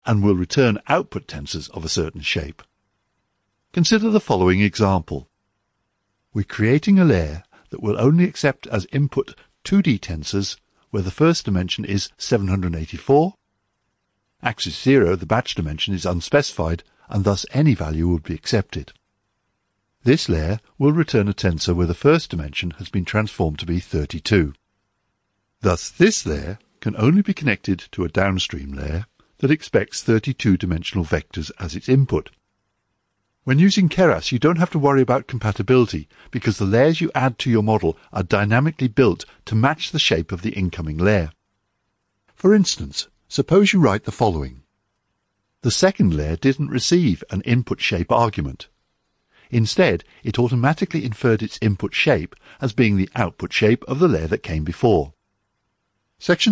and will return output tensors of a certain shape. Consider the following example. We're creating a layer that will only accept as input 2D tensors where the first dimension is 784. Axis 0, the batch dimension, is unspecified, and thus any value would be accepted. This layer will return a tensor where the first dimension has been transformed to be 32. Thus this layer can only be connected to a downstream layer that expects 32-dimensional vectors as its input. When using Keras, you don't have to worry about compatibility because the layers you add to your model are dynamically built to match the shape of the incoming layer. For instance, suppose you write the following. The second layer didn't receive an input shape argument. Instead, it automatically inferred its input shape as being the output shape of the layer that came before. Section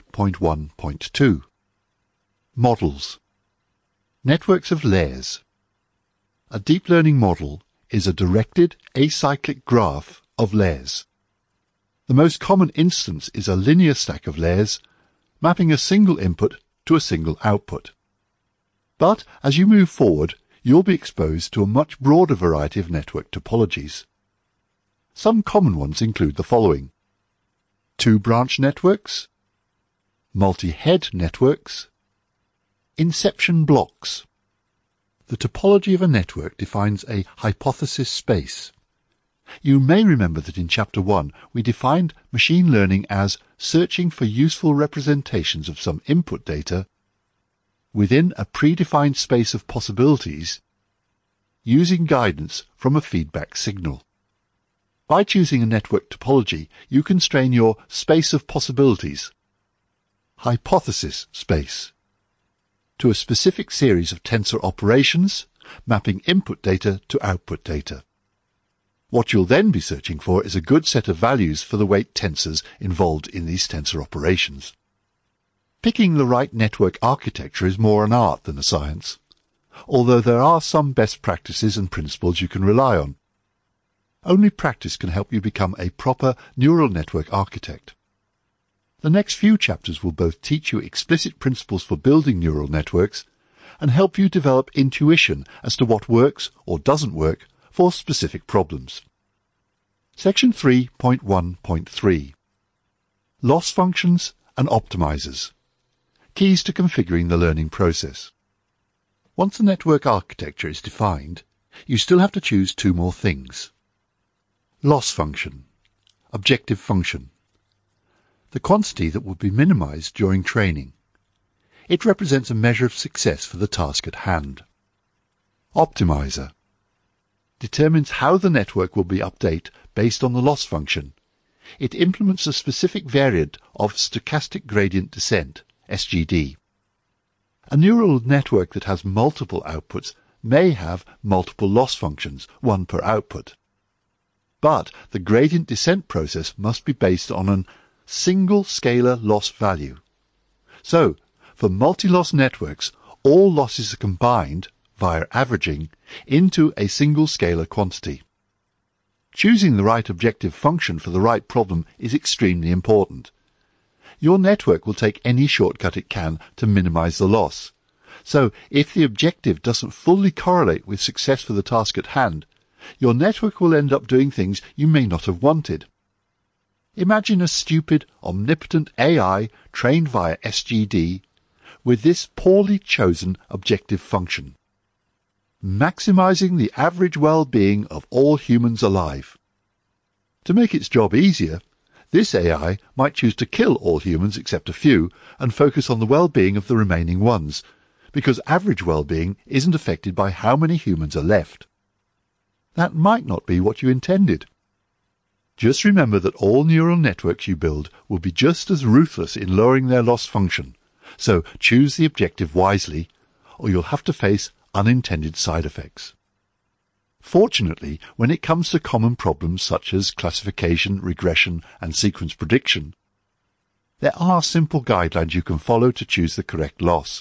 3.1.2 Models. Networks of layers. A deep learning model is a directed acyclic graph of layers. The most common instance is a linear stack of layers, mapping a single input to a single output. But as you move forward, you'll be exposed to a much broader variety of network topologies. Some common ones include the following: two-branch networks, multi-head networks, inception blocks. The topology of a network defines a hypothesis space. You may remember that in Chapter 1 we defined machine learning as searching for useful representations of some input data within a predefined space of possibilities using guidance from a feedback signal. By choosing a network topology, you constrain your space of possibilities, hypothesis space, to a specific series of tensor operations, mapping input data to output data. What you'll then be searching for is a good set of values for the weight tensors involved in these tensor operations. Picking the right network architecture is more an art than a science, although there are some best practices and principles you can rely on. Only practice can help you become a proper neural network architect. The next few chapters will both teach you explicit principles for building neural networks and help you develop intuition as to what works or doesn't work for specific problems. Section 3.1.3 Loss functions and optimizers. Keys to configuring the learning process. Once the network architecture is defined, you still have to choose two more things. Loss function, objective function. The quantity that will be minimized during training. It represents a measure of success for the task at hand. Optimizer determines how the network will be updated based on the loss function. It implements a specific variant of stochastic gradient descent, SGD. A neural network that has multiple outputs may have multiple loss functions, one per output. But the gradient descent process must be based on an single scalar loss value. So, for multi-loss networks, all losses are combined, via averaging, into a single scalar quantity. Choosing the right objective function for the right problem is extremely important. Your network will take any shortcut it can to minimize the loss. So, if the objective doesn't fully correlate with success for the task at hand, your network will end up doing things you may not have wanted. Imagine a stupid, omnipotent AI trained via SGD with this poorly chosen objective function. Maximizing the average well-being of all humans alive. To make its job easier, this AI might choose to kill all humans except a few and focus on the well-being of the remaining ones, because average well-being isn't affected by how many humans are left. That might not be what you intended. Just remember that all neural networks you build will be just as ruthless in lowering their loss function, so choose the objective wisely, or you'll have to face unintended side effects. Fortunately, when it comes to common problems such as classification, regression, and sequence prediction, there are simple guidelines you can follow to choose the correct loss.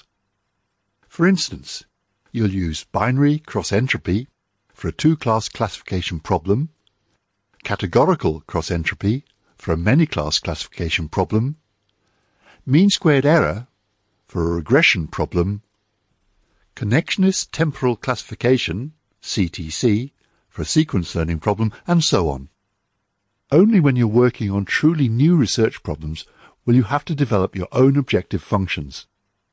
For instance, you'll use binary cross-entropy for a two-class classification problem, categorical cross-entropy for a many-class classification problem, mean-squared error for a regression problem, connectionist temporal classification, CTC, for a sequence learning problem, and so on. Only when you're working on truly new research problems will you have to develop your own objective functions.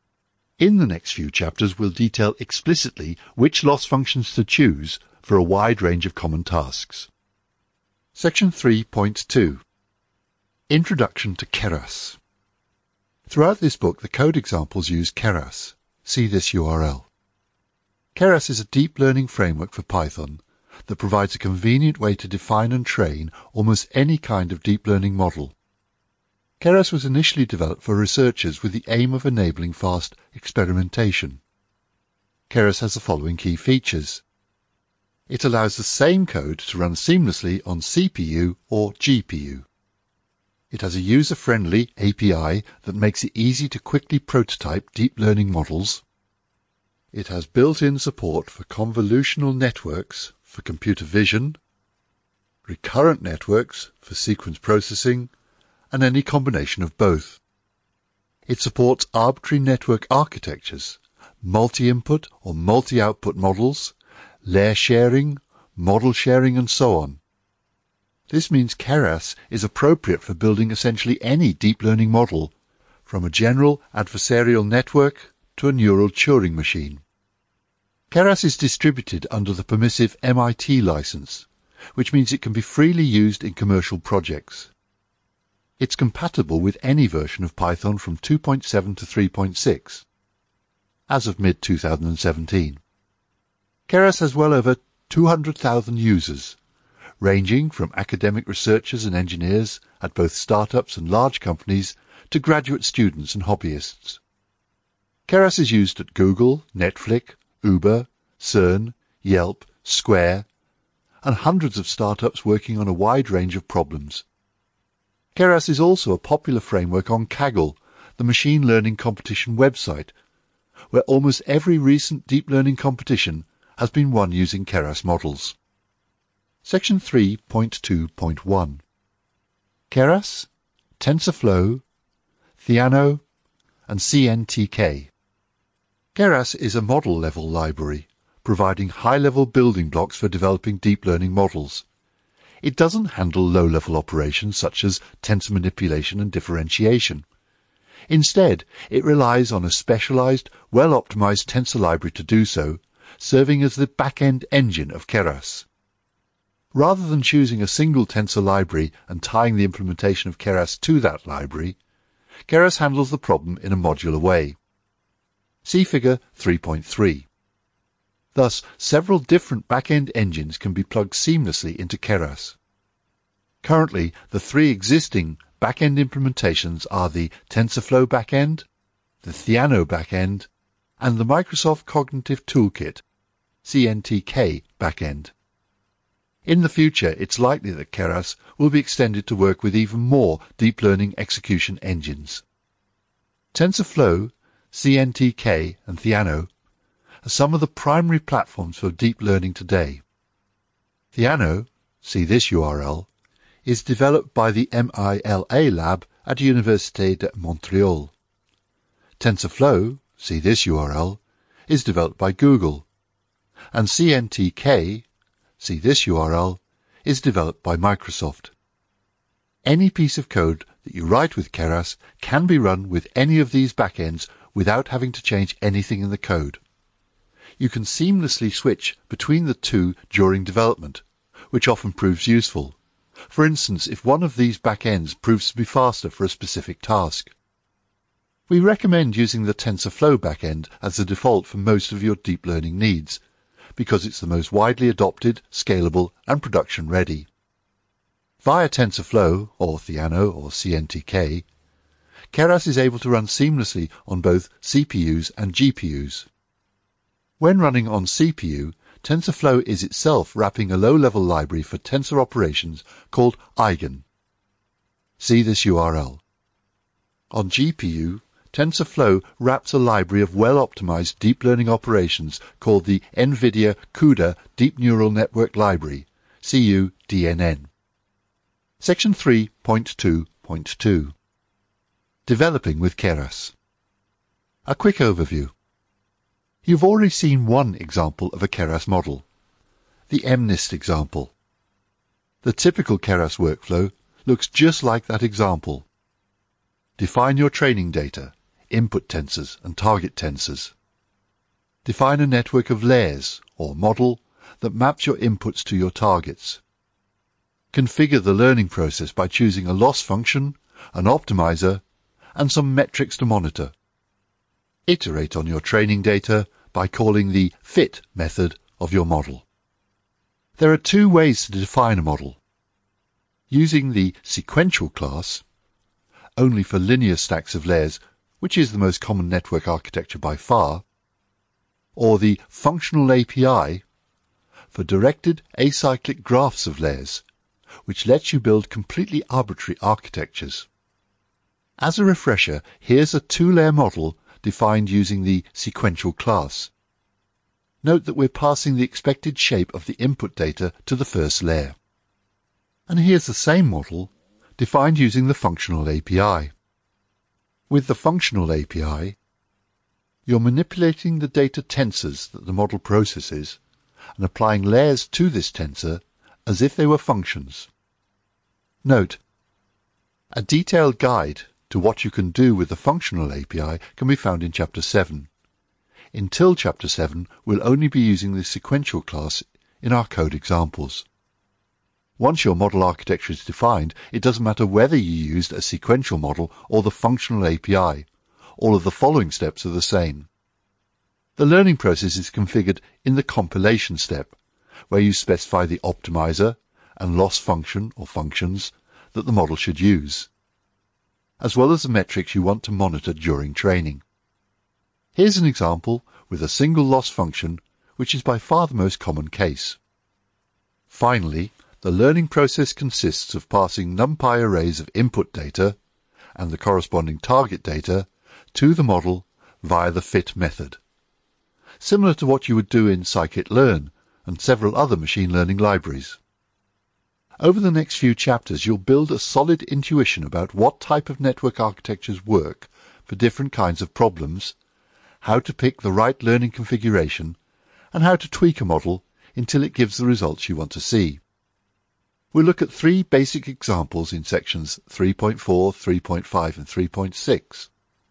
In the next few chapters, we'll detail explicitly which loss functions to choose for a wide range of common tasks. Section 3.2 Introduction to Keras. Throughout this book, the code examples use Keras. See this URL. Keras is a deep learning framework for Python that provides a convenient way to define and train almost any kind of deep learning model. Keras was initially developed for researchers with the aim of enabling fast experimentation. Keras has the following key features. It allows the same code to run seamlessly on CPU or GPU. It has a user-friendly API that makes it easy to quickly prototype deep learning models. It has built-in support for convolutional networks for computer vision, recurrent networks for sequence processing, and any combination of both. It supports arbitrary network architectures, multi-input or multi-output models, layer sharing, model sharing, and so on. This means Keras is appropriate for building essentially any deep learning model, from a general adversarial network to a neural Turing machine. Keras is distributed under the permissive MIT license, which means it can be freely used in commercial projects. It's compatible with any version of Python from 2.7 to 3.6, as of mid-2017. Keras has well over 200,000 users, ranging from academic researchers and engineers at both startups and large companies to graduate students and hobbyists. Keras is used at Google, Netflix, Uber, CERN, Yelp, Square, and hundreds of startups working on a wide range of problems. Keras is also a popular framework on Kaggle, the machine learning competition website, where almost every recent deep learning competition has been won using Keras models. Section 3.2.1 Keras, TensorFlow, Theano, and CNTK. Keras is a model-level library, providing high-level building blocks for developing deep learning models. It doesn't handle low-level operations such as tensor manipulation and differentiation. Instead, it relies on a specialized, well-optimized tensor library to do so, serving as the back-end engine of Keras. Rather than choosing a single tensor library and tying the implementation of Keras to that library, Keras handles the problem in a modular way. See Figure 3.3. Thus, several different back-end engines can be plugged seamlessly into Keras. Currently, the three existing back-end implementations are the TensorFlow back-end, the Theano back-end, and the Microsoft Cognitive Toolkit, CNTK back-end. In the future, it's likely that Keras will be extended to work with even more deep learning execution engines. TensorFlow, CNTK, and Theano are some of the primary platforms for deep learning today. Theano, see this URL, is developed by the MILA lab at Université de Montréal. TensorFlow, see this URL, is developed by Google, and CNTK, see this URL, is developed by Microsoft. Any piece of code that you write with Keras can be run with any of these backends without having to change anything in the code. You can seamlessly switch between the two during development, which often proves useful. For instance, if one of these backends proves to be faster for a specific task. We recommend using the TensorFlow backend as the default for most of your deep learning needs, because it's the most widely adopted, scalable, and production-ready. Via TensorFlow, or Theano, or CNTK, Keras is able to run seamlessly on both CPUs and GPUs. When running on CPU, TensorFlow is itself wrapping a low-level library for tensor operations called Eigen. See this URL. On GPU, TensorFlow wraps a library of well-optimized deep learning operations called the NVIDIA CUDA Deep Neural Network Library, CUDNN. Section 3.2.2 Developing with Keras. A quick overview. You've already seen one example of a Keras model, the MNIST example. The typical Keras workflow looks just like that example. Define your training data, input tensors and target tensors. Define a network of layers or model that maps your inputs to your targets. Configure the learning process by choosing a loss function, an optimizer, and some metrics to monitor. Iterate on your training data by calling the fit method of your model. There are two ways to define a model. Using the sequential class, only for linear stacks of layers, which is the most common network architecture by far, or the functional API for directed acyclic graphs of layers, which lets you build completely arbitrary architectures. As a refresher, here's a two-layer model defined using the sequential class. Note that we're passing the expected shape of the input data to the first layer. And here's the same model defined using the functional API. With the functional API, you're manipulating the data tensors that the model processes and applying layers to this tensor as if they were functions. Note, a detailed guide to what you can do with the functional API can be found in Chapter 7. Until Chapter 7, we'll only be using the sequential class in our code examples. Once your model architecture is defined, it doesn't matter whether you used a sequential model or the functional API. All of the following steps are the same. The learning process is configured in the compilation step, where you specify the optimizer and loss function or functions that the model should use, as well as the metrics you want to monitor during training. Here's an example with a single loss function, which is by far the most common case. Finally, the learning process consists of passing NumPy arrays of input data and the corresponding target data to the model via the fit method, similar to what you would do in scikit-learn and several other machine learning libraries. Over the next few chapters, you'll build a solid intuition about what type of network architectures work for different kinds of problems, how to pick the right learning configuration, and how to tweak a model until it gives the results you want to see. We'll look at three basic examples in sections 3.4, 3.5 and 3.6.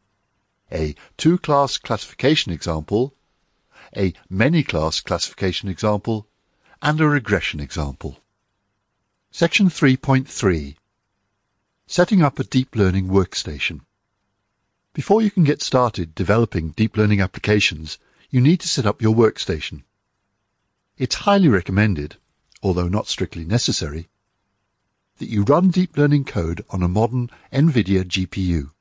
A two-class classification example, a many-class classification example, and a regression example. Section 3.3. Setting up a deep learning workstation. Before you can get started developing deep learning applications, you need to set up your workstation. It's highly recommended, although not strictly necessary, that you run deep learning code on a modern NVIDIA GPU.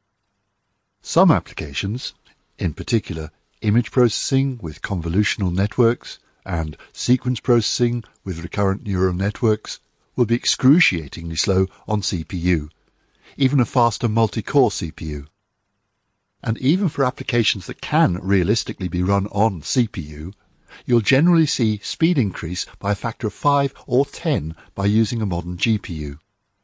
Some applications, in particular image processing with convolutional networks and sequence processing with recurrent neural networks, will be excruciatingly slow on CPU, even a faster multi-core CPU. And even for applications that can realistically be run on CPU, you'll generally see speed increase by a factor of 5 or 10 by using a modern GPU.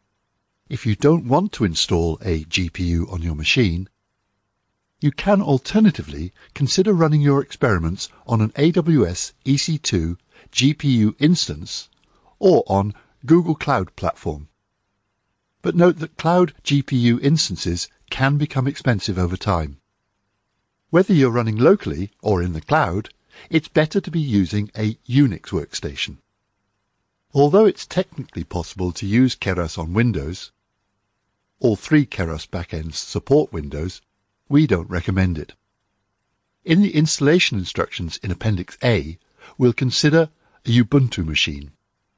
If you don't want to install a GPU on your machine, you can alternatively consider running your experiments on an AWS EC2 GPU instance or on Google Cloud Platform. But note that cloud GPU instances can become expensive over time. Whether you're running locally or in the cloud, it's better to be using a Unix workstation. Although it's technically possible to use Keras on Windows, all three Keras backends support Windows, we don't recommend it. In the installation instructions in Appendix A, we'll consider a Ubuntu machine.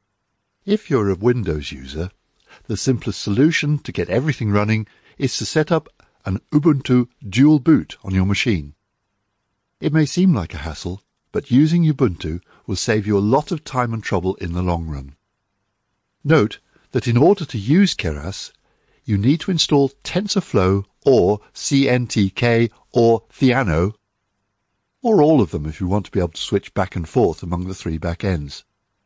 If you're a Windows user, the simplest solution to get everything running is to set up an Ubuntu dual boot on your machine. It may seem like a hassle, but using Ubuntu will save you a lot of time and trouble in the long run. Note that in order to use Keras, you need to install TensorFlow or CNTK or Theano, or all of them if you want to be able to switch back and forth among the three backends.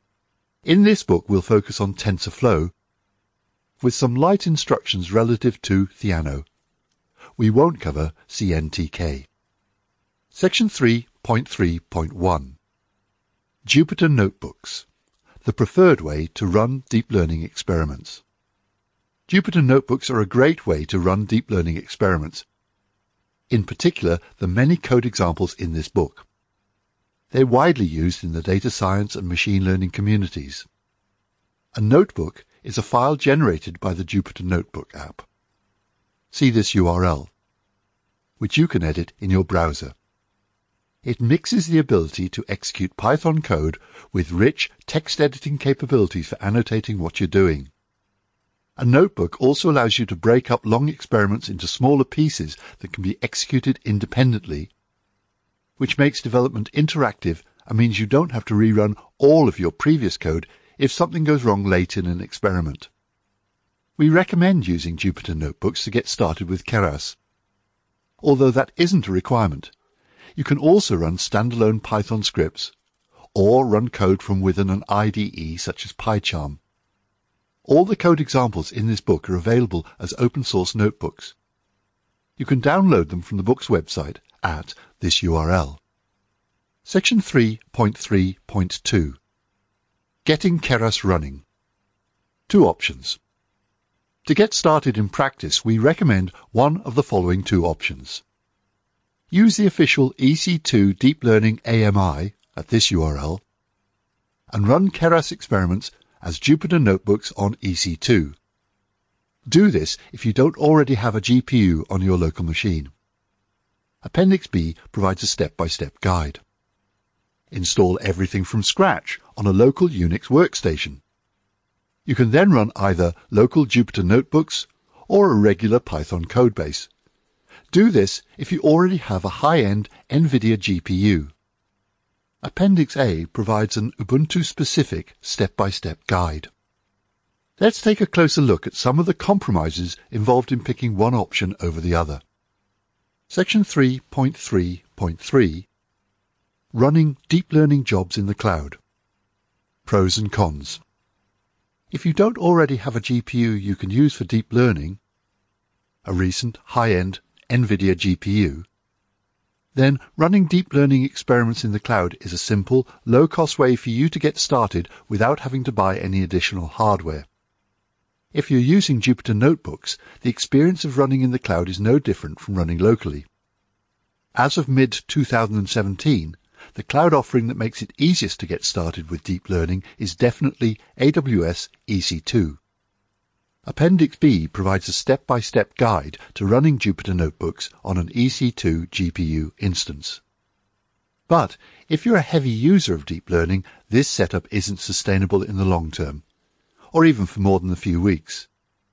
In this book we'll focus on TensorFlow, with some light instructions relative to Theano. We won't cover CNTK. Section 3 3.3.1 Jupyter Notebooks, the preferred way to run deep learning experiments. Jupyter Notebooks are a great way to run deep learning experiments, in particular the many code examples in this book. They're widely used in the data science and machine learning communities. A notebook is a file generated by the Jupyter Notebook app. See this URL, which you can edit in your browser. It mixes the ability to execute Python code with rich text editing capabilities for annotating what you're doing. A notebook also allows you to break up long experiments into smaller pieces that can be executed independently, which makes development interactive and means you don't have to rerun all of your previous code if something goes wrong late in an experiment. We recommend using Jupyter Notebooks to get started with Keras, although that isn't a requirement. You can also run standalone Python scripts, or run code from within an IDE such as PyCharm. All the code examples in this book are available as open source notebooks. You can download them from the book's website at this URL. Section 3.3.2 Getting Keras Running. Two options. To get started in practice, we recommend one of the following two options. Use the official EC2 Deep Learning AMI at this URL and run Keras experiments as Jupyter Notebooks on EC2. Do this if you don't already have a GPU on your local machine. Appendix B provides a step-by-step guide. Install everything from scratch on a local Unix workstation. You can then run either local Jupyter Notebooks or a regular Python codebase. Do this if you already have a high-end NVIDIA GPU. Appendix A provides an Ubuntu-specific step-by-step guide. Let's take a closer look at some of the compromises involved in picking one option over the other. Section 3.3.3 Running Deep Learning Jobs in the Cloud. Pros and cons. If you don't already have a GPU you can use for deep learning, a recent high-end NVIDIA GPU, then running deep learning experiments in the cloud is a simple, low-cost way for you to get started without having to buy any additional hardware. If you're using Jupyter Notebooks, the experience of running in the cloud is no different from running locally. As of mid-2017, the cloud offering that makes it easiest to get started with deep learning is definitely AWS EC2. Appendix B provides a step-by-step guide to running Jupyter Notebooks on an EC2 GPU instance. But if you're a heavy user of deep learning, this setup isn't sustainable in the long term, or even for more than a few weeks.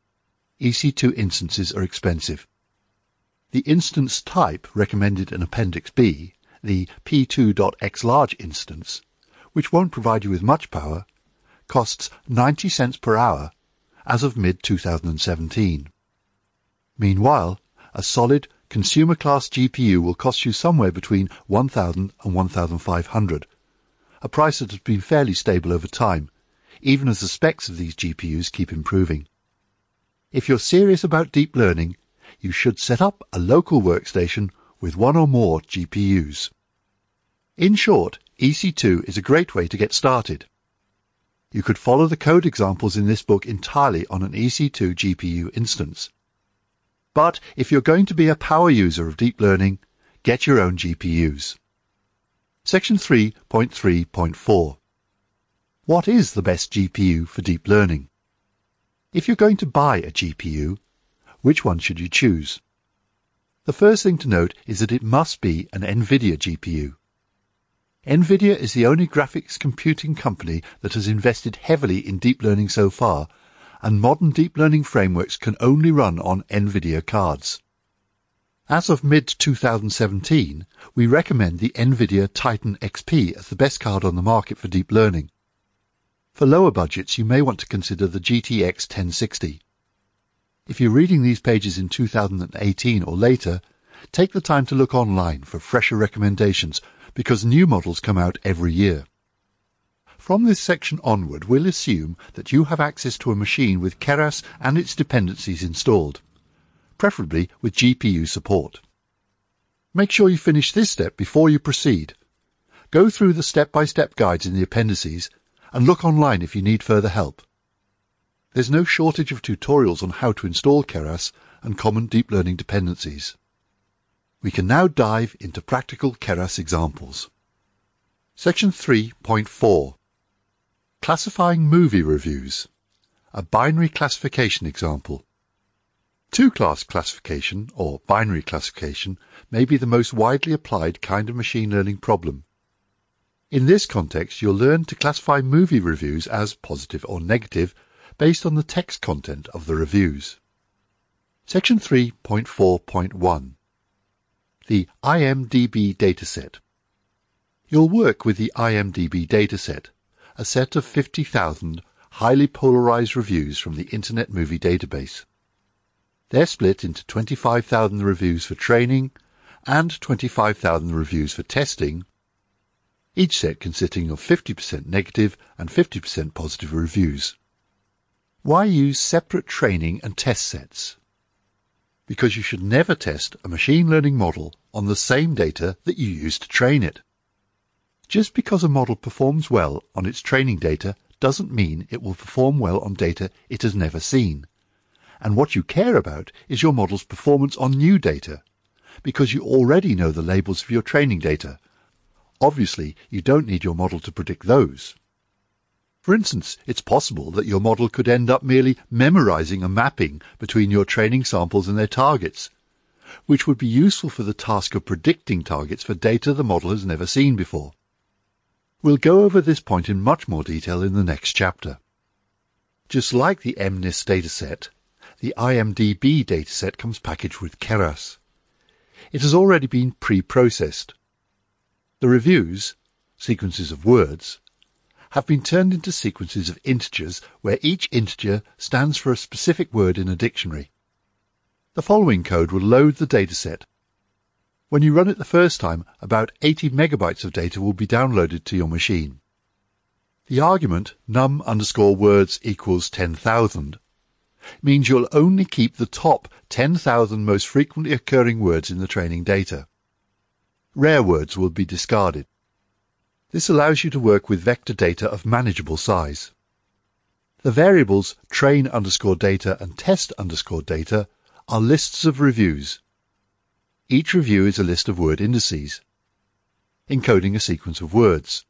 EC2 instances are expensive. The instance type recommended in Appendix B, the P2.xlarge instance, which won't provide you with much power, costs 90 cents per hour as of mid-2017. Meanwhile, a solid consumer-class GPU will cost you somewhere between $1,000 and $1,500, a price that has been fairly stable over time, even as the specs of these GPUs keep improving. If you're serious about deep learning, you should set up a local workstation with one or more GPUs. In short, EC2 is a great way to get started. You could follow the code examples in this book entirely on an EC2 GPU instance. But if you're going to be a power user of deep learning, get your own GPUs. Section 3.3.4 What is the best GPU for deep learning? If you're going to buy a GPU, which one should you choose? The first thing to note is that it must be an NVIDIA GPU. NVIDIA is the only graphics computing company that has invested heavily in deep learning so far, and modern deep learning frameworks can only run on NVIDIA cards. As of mid-2017, we recommend the NVIDIA Titan XP as the best card on the market for deep learning. For lower budgets, you may want to consider the GTX 1060. If you're reading these pages in 2018 or later, take the time to look online for fresher recommendations because new models come out every year. From this section onward, we'll assume that you have access to a machine with Keras and its dependencies installed, preferably with GPU support. Make sure you finish this step before you proceed, Go through the step-by-step guides in the appendices and look online if you need further help. There's no shortage of tutorials on how to install Keras and common deep learning dependencies. We can now dive into practical Keras examples. Section 3.4 Classifying movie reviews. A binary classification example. Two-class classification, or binary classification, may be the most widely applied kind of machine learning problem. In this context, you'll learn to classify movie reviews as positive or negative based on the text content of the reviews. Section 3.4.1 The IMDb dataset. You'll work with the IMDb dataset, a set of 50,000 highly polarized reviews from the Internet Movie Database. They're split into 25,000 reviews for training and 25,000 reviews for testing, each set consisting of 50% negative and 50% positive reviews. Why use separate training and test sets? Because you should never test a machine learning model on the same data that you use to train it. Just because a model performs well on its training data doesn't mean it will perform well on data it has never seen. And what you care about is your model's performance on new data, because you already know the labels of your training data. Obviously, you don't need your model to predict those. For instance, it's possible that your model could end up merely memorizing a mapping between your training samples and their targets, which would be useful for the task of predicting targets for data the model has never seen before. We'll go over this point in much more detail in the next chapter. Just like the MNIST dataset, the IMDb dataset comes packaged with Keras. It has already been pre-processed. The reviews, sequences of words, have been turned into sequences of integers where each integer stands for a specific word in a dictionary. The following code will load the dataset. When you run it the first time, about 80 megabytes of data will be downloaded to your machine. The argument num_words equals 10,000 means you'll only keep the top 10,000 most frequently occurring words in the training data. Rare words will be discarded. This allows you to work with vector data of manageable size. The variables train_data and test_data are lists of reviews. Each review is a list of word indices, encoding a sequence of words.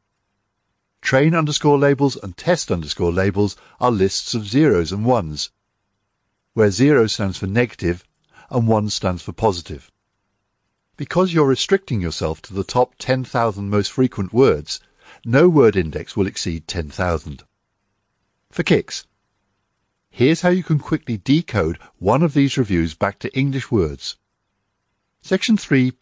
Train_labels and test_labels are lists of zeros and ones, where 0 stands for negative and 1 stands for positive. Because you're restricting yourself to the top 10,000 most frequent words, no word index will exceed 10,000. For kicks, here's how you can quickly decode one of these reviews back to English words. Section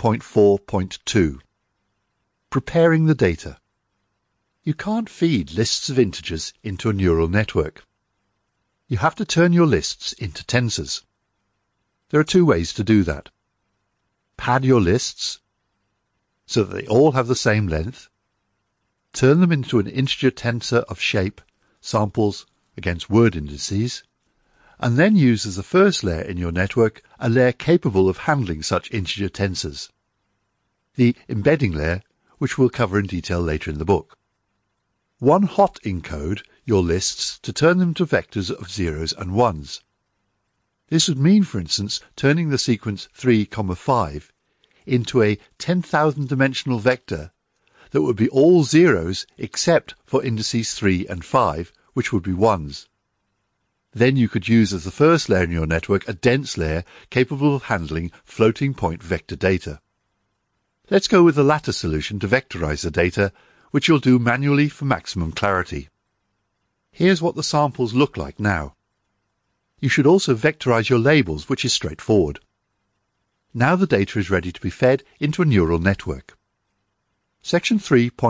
3.4.2 Preparing the data. You can't feed lists of integers into a neural network. You have to turn your lists into tensors. There are two ways to do that. Pad your lists so that they all have the same length. Turn them into an integer tensor of shape, samples against word indices, and then use as the first layer in your network a layer capable of handling such integer tensors, the embedding layer, which we'll cover in detail later in the book. One hot encode your lists to turn them to vectors of zeros and ones. This would mean, for instance, turning the sequence 3, 5 into a 10,000 dimensional vector that would be all zeros except for indices 3 and 5, which would be ones. Then you could use as the first layer in your network a dense layer capable of handling floating point vector data. Let's go with the latter solution to vectorize the data, which you'll do manually for maximum clarity. Here's what the samples look like now. You should also vectorize your labels, which is straightforward. Now the data is ready to be fed into a neural network. Section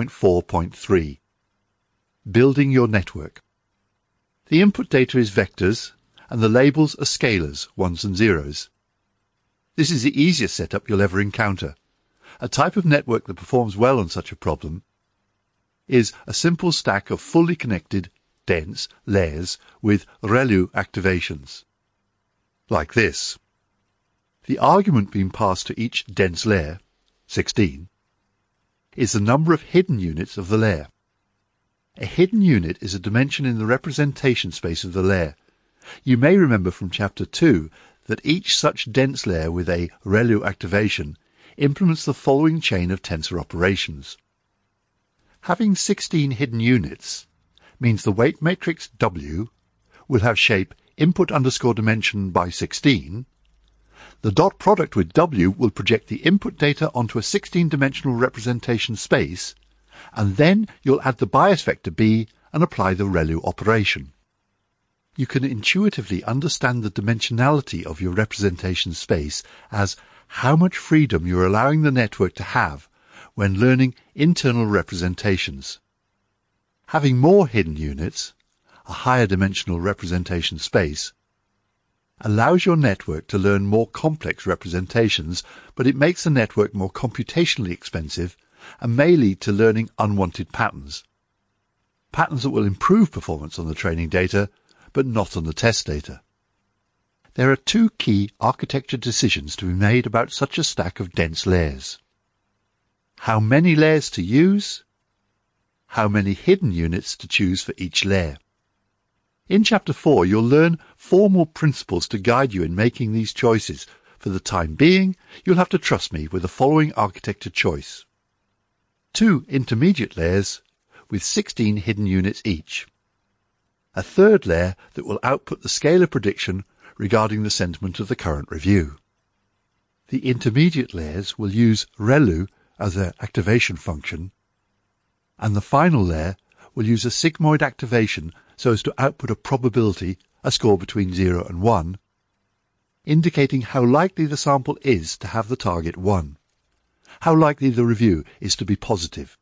3.4.3 Building your network. The input data is vectors, and the labels are scalars, ones and zeros. This is the easiest setup you'll ever encounter. A type of network that performs well on such a problem is a simple stack of fully connected, dense layers with ReLU activations, like this. The argument being passed to each dense layer, 16, is the number of hidden units of the layer. A hidden unit is a dimension in the representation space of the layer. You may remember from Chapter 2 that each such dense layer with a ReLU activation implements the following chain of tensor operations. Having 16 hidden units means the weight matrix W will have shape input underscore dimension by 16. The dot product with W will project the input data onto a 16-dimensional representation space, and then you'll add the bias vector B and apply the ReLU operation. You can intuitively understand the dimensionality of your representation space as how much freedom you're allowing the network to have when learning internal representations. Having more hidden units, a higher dimensional representation space, allows your network to learn more complex representations, but it makes the network more computationally expensive and may lead to learning unwanted patterns. Patterns that will improve performance on the training data, but not on the test data. There are two key architecture decisions to be made about such a stack of dense layers. How many layers to use, how many hidden units to choose for each layer. In Chapter 4, you'll learn formal principles to guide you in making these choices. For the time being, you'll have to trust me with the following architecture choice. 2 intermediate layers with 16 hidden units each. A third layer that will output the scalar prediction regarding the sentiment of the current review. The intermediate layers will use ReLU as their activation function, and the final layer will use a sigmoid activation so as to output a probability, a score between 0 and 1, indicating how likely the sample is to have the target 1, how likely the review is to be positive.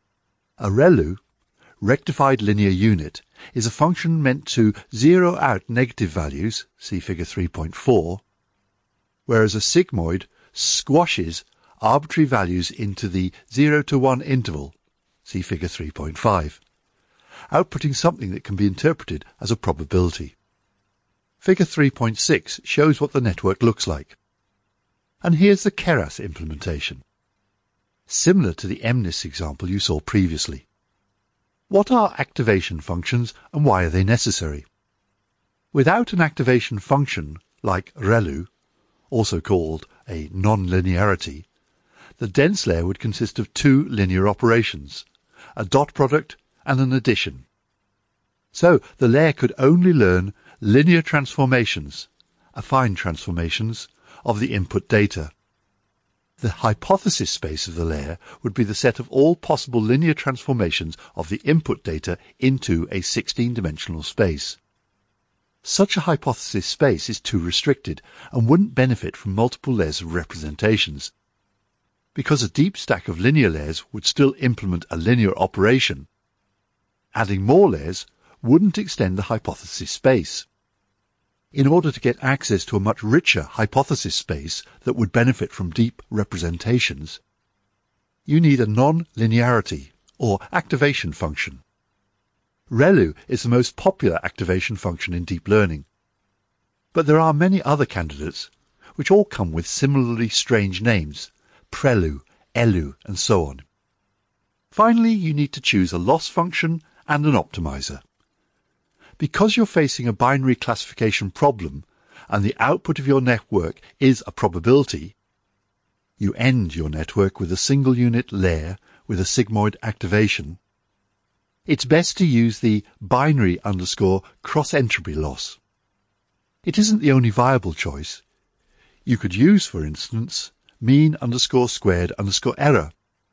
A ReLU, rectified linear unit, is a function meant to zero out negative values, see figure 3.4, whereas a sigmoid squashes arbitrary values into the 0 to 1 interval, see figure 3.5. outputting something that can be interpreted as a probability. Figure 3.6 shows what the network looks like. And here's the Keras implementation, similar to the MNIST example you saw previously. What are activation functions and why are they necessary? Without an activation function like ReLU, also called a nonlinearity, the dense layer would consist of 2 linear operations, a dot product and an addition. So the layer could only learn linear transformations, affine transformations, of the input data. The hypothesis space of the layer would be the set of all possible linear transformations of the input data into a 16-dimensional space. Such a hypothesis space is too restricted and wouldn't benefit from multiple layers of representations. Because a deep stack of linear layers would still implement a linear operation, adding more layers wouldn't extend the hypothesis space. In order to get access to a much richer hypothesis space that would benefit from deep representations, you need a non-linearity or activation function. ReLU is the most popular activation function in deep learning, but there are many other candidates which all come with similarly strange names, PReLU, ELU, and so on. Finally, you need to choose a loss function and an optimizer. Because you're facing a binary classification problem and the output of your network is a probability, you end your network with a single unit layer with a sigmoid activation. It's best to use the binary _ cross-entropy loss. It isn't the only viable choice. You could use, for instance, mean _ squared _ error.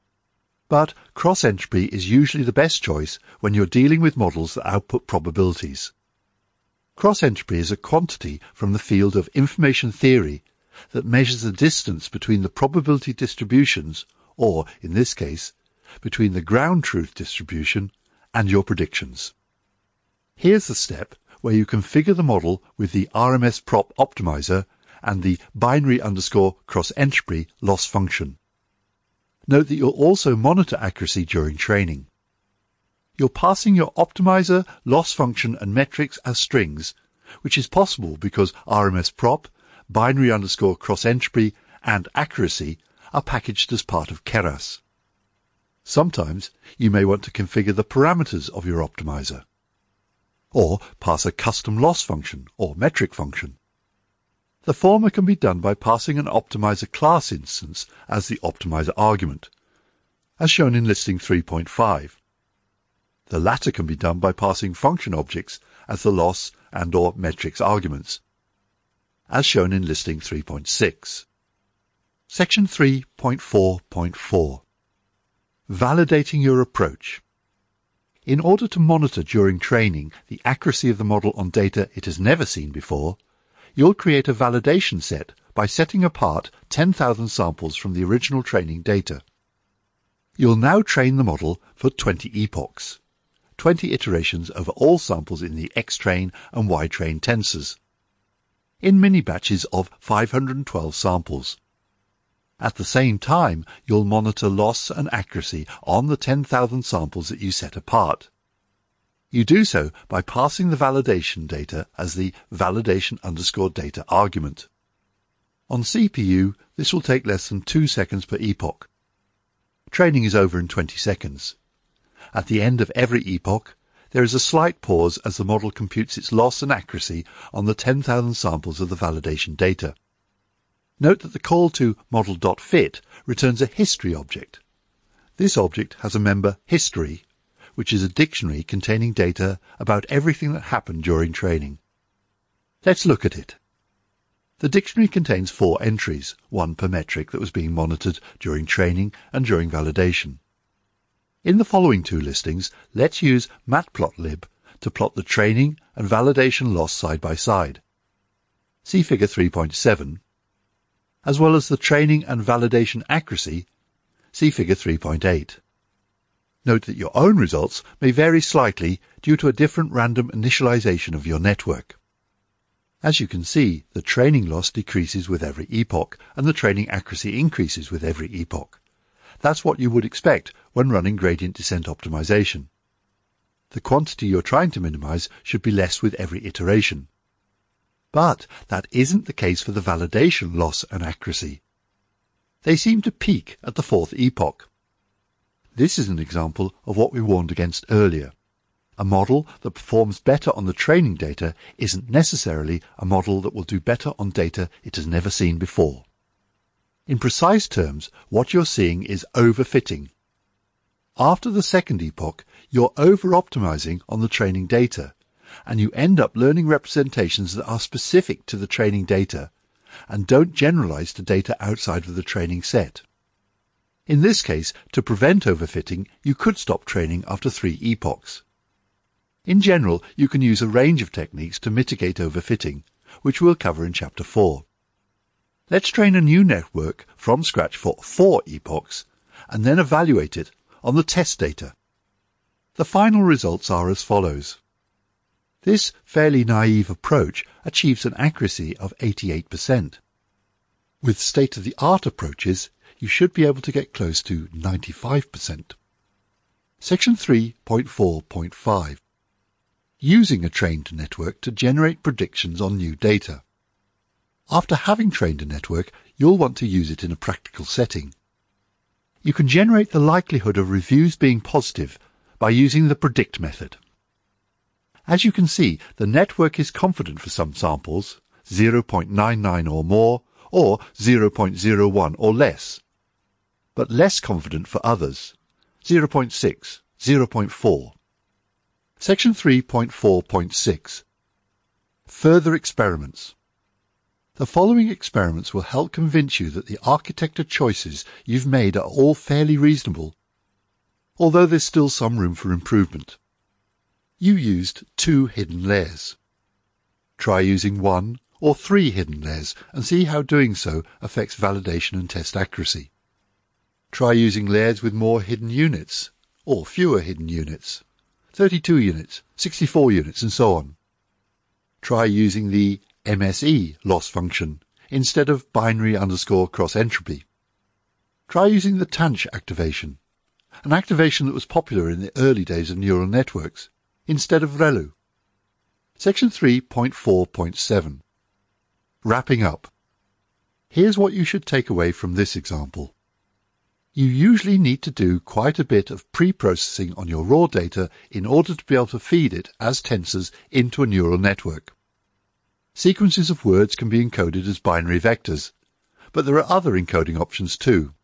But cross-entropy is usually the best choice when you're dealing with models that output probabilities. Cross-entropy is a quantity from the field of information theory that measures the distance between the probability distributions, or, in this case, between the ground truth distribution and your predictions. Here's the step where you configure the model with the RMS prop optimizer and the binary _ cross-entropy loss function. Note that you'll also monitor accuracy during training. You're passing your optimizer, loss function and metrics as strings, which is possible because RMS prop, binary _ cross-entropy and accuracy are packaged as part of Keras. Sometimes you may want to configure the parameters of your optimizer, or pass a custom loss function or metric function. The former can be done by passing an optimizer class instance as the optimizer argument, as shown in listing 3.5. The latter can be done by passing function objects as the loss and/or metrics arguments, as shown in listing 3.6. Section 3.4.4. Validating your approach. In order to monitor during training the accuracy of the model on data it has never seen before, you'll create a validation set by setting apart 10,000 samples from the original training data. You'll now train the model for 20 epochs, 20 iterations over all samples in the X-train and Y-train tensors, in mini-batches of 512 samples. At the same time, you'll monitor loss and accuracy on the 10,000 samples that you set apart. You do so by passing the validation data as the validation_data argument. On CPU, this will take less than 2 seconds per epoch. Training is over in 20 seconds. At the end of every epoch, there is a slight pause as the model computes its loss and accuracy on the 10,000 samples of the validation data. Note that the call to model.fit returns a history object. This object has a member history, which is a dictionary containing data about everything that happened during training. Let's look at it. The dictionary contains 4 entries, one per metric that was being monitored during training and during validation. In the following 2 listings, let's use matplotlib to plot the training and validation loss side by side. See figure 3.7, as well as the training and validation accuracy. See figure 3.8. Note that your own results may vary slightly due to a different random initialization of your network. As you can see, the training loss decreases with every epoch and the training accuracy increases with every epoch. That's what you would expect when running gradient descent optimization. The quantity you're trying to minimize should be less with every iteration. But that isn't the case for the validation loss and accuracy. They seem to peak at the 4th epoch. This is an example of what we warned against earlier. A model that performs better on the training data isn't necessarily a model that will do better on data it has never seen before. In precise terms, what you're seeing is overfitting. After the 2nd epoch, you're over-optimizing on the training data, and you end up learning representations that are specific to the training data and don't generalize to data outside of the training set. In this case, to prevent overfitting, you could stop training after 3 epochs. In general, you can use a range of techniques to mitigate overfitting, which we'll cover in Chapter 4. Let's train a new network from scratch for 4 epochs, and then evaluate it on the test data. The final results are as follows. This fairly naive approach achieves an accuracy of 88%. With state-of-the-art approaches, you should be able to get close to 95%. Section 3.4.5. Using a trained network to generate predictions on new data. After having trained a network, you'll want to use it in a practical setting. You can generate the likelihood of reviews being positive by using the predict method. As you can see, the network is confident for some samples, 0.99 or more, or 0.01 or less, but less confident for others, 0.6, 0.4. Section 3.4.6. Further experiments. The following experiments will help convince you that the architecture choices you've made are all fairly reasonable, although there's still some room for improvement. You used 2 hidden layers. Try using 1 or 3 hidden layers and see how doing so affects validation and test accuracy. Try using layers with more hidden units or fewer hidden units, 32 units, 64 units, and so on. Try using the MSE loss function instead of binary_cross entropy. Try using the Tanch activation, an activation that was popular in the early days of neural networks, instead of ReLU. Section 3.4.7. Wrapping up. Here's what you should take away from this example. You usually need to do quite a bit of pre-processing on your raw data in order to be able to feed it as tensors into a neural network. Sequences of words can be encoded as binary vectors, but there are other encoding options too.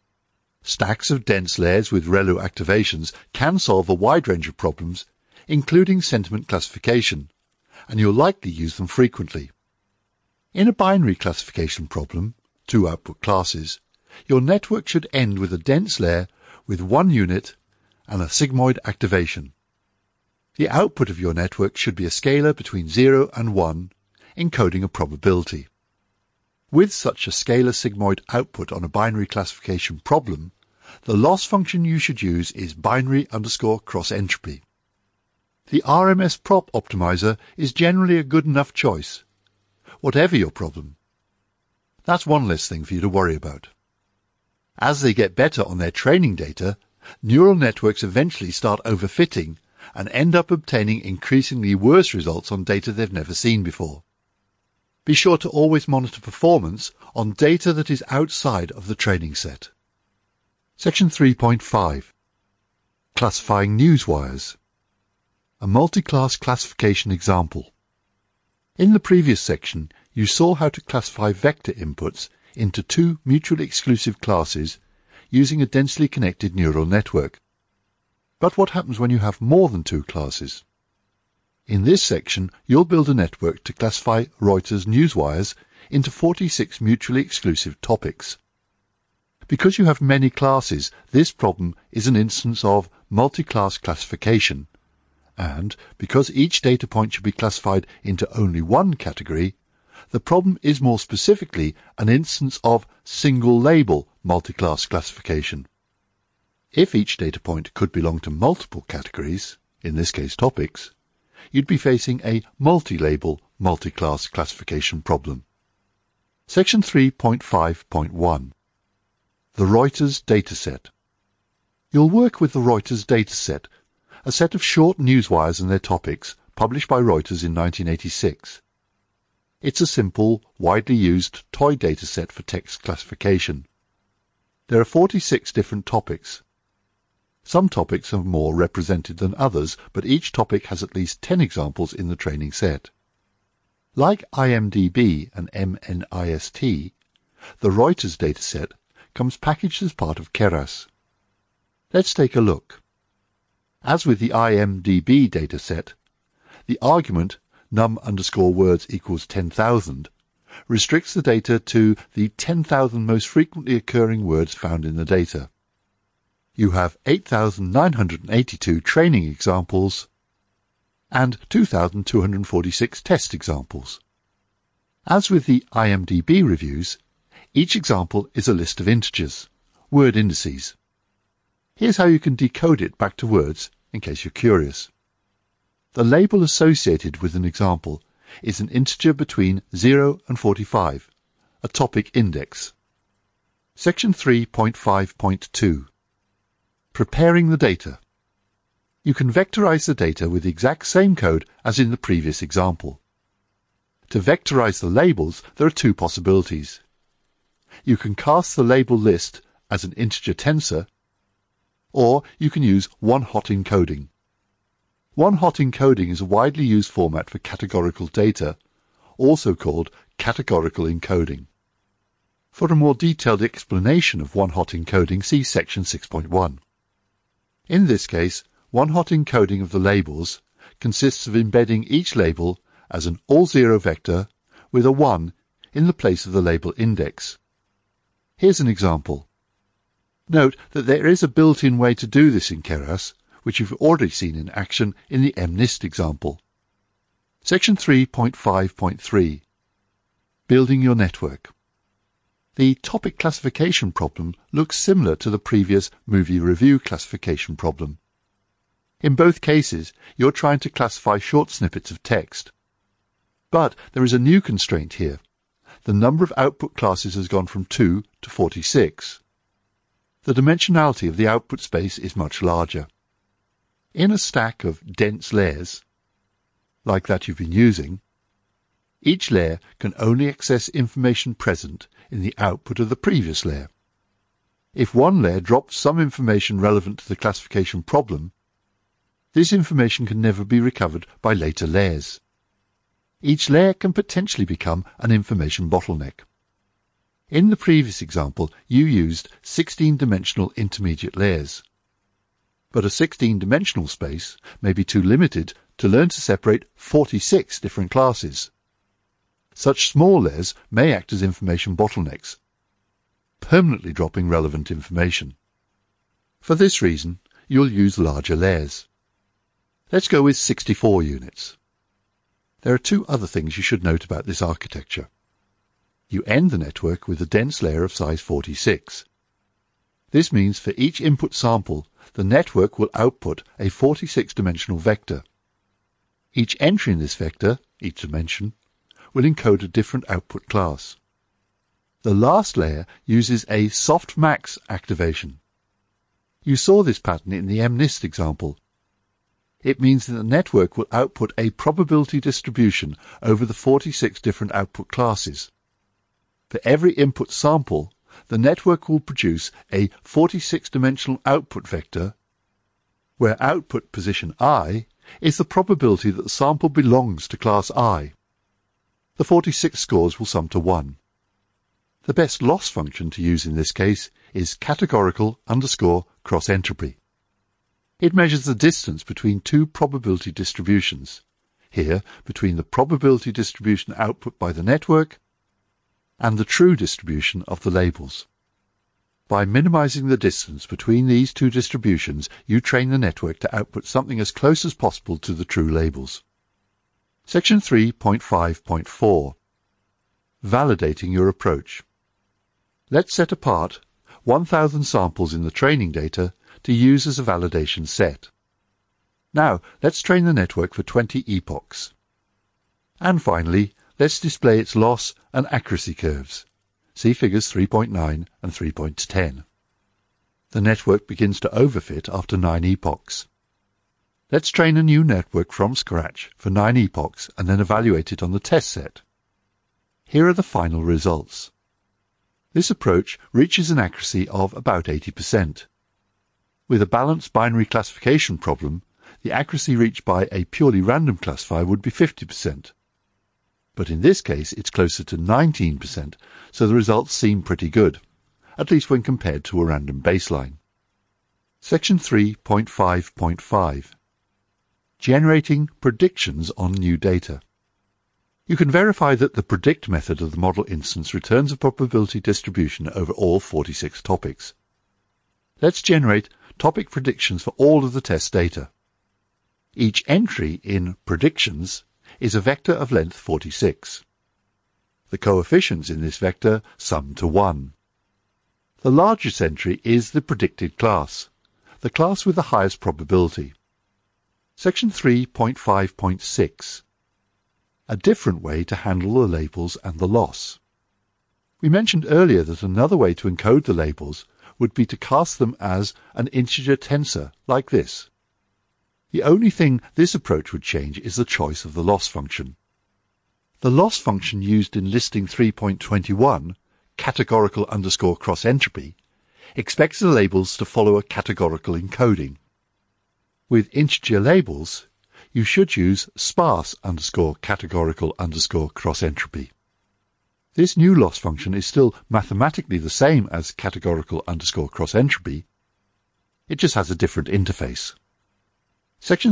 Stacks of dense layers with ReLU activations can solve a wide range of problems, including sentiment classification, and you'll likely use them frequently. In a binary classification problem, 2 output classes, your network should end with a dense layer with 1 unit and a sigmoid activation. The output of your network should be a scalar between 0 and 1, encoding a probability. With such a scalar sigmoid output on a binary classification problem, the loss function you should use is binary_cross entropy. The RMS prop optimizer is generally a good enough choice, whatever your problem. That's one less thing for you to worry about. As they get better on their training data, neural networks eventually start overfitting and end up obtaining increasingly worse results on data they've never seen before. Be sure to always monitor performance on data that is outside of the training set. Section 3.5. Classifying newswires. A multi-class classification example. In the previous section, you saw how to classify vector inputs into 2 mutually exclusive classes using a densely connected neural network. But what happens when you have more than 2 classes? In this section, you'll build a network to classify Reuters newswires into 46 mutually exclusive topics. Because you have many classes, this problem is an instance of multi-class classification, and because each data point should be classified into only one category, the problem is more specifically an instance of single-label multi-class classification. If each data point could belong to multiple categories, in this case topics, you'd be facing a multi-label multi-class classification problem. Section 3.5.1. The Reuters dataset. You'll work with the Reuters dataset, a set of short newswires and their topics published by Reuters in 1986. It's a simple, widely used toy dataset for text classification. There are 46 different topics. Some topics are more represented than others, but each topic has at least 10 examples in the training set. Like IMDb and MNIST, the Reuters dataset comes packaged as part of Keras. Let's take a look. As with the IMDb dataset, the argument num_words equals 10,000 restricts the data to the 10,000 most frequently occurring words found in the data. You have 8,982 training examples and 2,246 test examples. As with the IMDb reviews, each example is a list of integers, word indices. Here's how you can decode it back to words in case you're curious. The label associated with an example is an integer between 0 and 45, a topic index. Section 3.5.2. Preparing the data. You can vectorize the data with the exact same code as in the previous example. To vectorize the labels, there are 2 possibilities. You can cast the label list as an integer tensor, or you can use one-hot encoding. One-hot encoding is a widely used format for categorical data, also called categorical encoding. For a more detailed explanation of one-hot encoding, see section 6.1. In this case, one-hot encoding of the labels consists of embedding each label as an all-zero vector with a 1 in the place of the label index. Here's an example. Note that there is a built-in way to do this in Keras, which you've already seen in action in the MNIST example. Section 3.5.3. Building your network. The topic classification problem looks similar to the previous movie review classification problem. In both cases, you're trying to classify short snippets of text. But there is a new constraint here. The number of output classes has gone from 2 to 46. The dimensionality of the output space is much larger. In a stack of dense layers, like that you've been using, each layer can only access information present in the output of the previous layer. If one layer drops some information relevant to the classification problem, this information can never be recovered by later layers. Each layer can potentially become an information bottleneck. In the previous example, you used 16-dimensional intermediate layers. But a 16-dimensional space may be too limited to learn to separate 46 different classes. Such small layers may act as information bottlenecks, permanently dropping relevant information. For this reason, you'll use larger layers. Let's go with 64 units. There are two other things you should note about this architecture. You end the network with a dense layer of size 46. This means for each input sample, the network will output a 46-dimensional vector. Each entry in this vector, each dimension, will encode a different output class. The last layer uses a softmax activation. You saw this pattern in the MNIST example. It means that the network will output a probability distribution over the 46 different output classes. For every input sample, the network will produce a 46-dimensional output vector, where output position I is the probability that the sample belongs to class I. The 46 scores will sum to 1. The best loss function to use in this case is categorical underscore cross entropy. It measures the distance between two probability distributions, here between the probability distribution output by the network and the true distribution of the labels. By minimizing the distance between these two distributions, you train the network to output something as close as possible to the true labels. Section 3.5.4. Validating your approach. Let's set apart 1,000 samples in the training data to use as a validation set. Now, let's train the network for 20 epochs. And finally, let's display its loss and accuracy curves. See figures 3.9 and 3.10. The network begins to overfit after 9 epochs. Let's train a new network from scratch for 9 epochs and then evaluate it on the test set. Here are the final results. This approach reaches an accuracy of about 80%. With a balanced binary classification problem, the accuracy reached by a purely random classifier would be 50%. But in this case, it's closer to 19%, so the results seem pretty good, at least when compared to a random baseline. Section 3.5.5. Generating predictions on new data. You can verify that the predict method of the model instance returns a probability distribution over all 46 topics. Let's generate topic predictions for all of the test data. Each entry in predictions is a vector of length 46. The coefficients in this vector sum to 1. The largest entry is the predicted class, the class with the highest probability. Section 3.5.6. A different way to handle the labels and the loss. We mentioned earlier that another way to encode the labels would be to cast them as an integer tensor, like this. The only thing this approach would change is the choice of the loss function. The loss function used in listing 3.21, categorical underscore cross entropy, expects the labels to follow a categorical encoding. With integer labels, you should use sparse underscore categorical underscore cross entropy. This new loss function is still mathematically the same as categorical underscore cross entropy. It just has a different interface. Section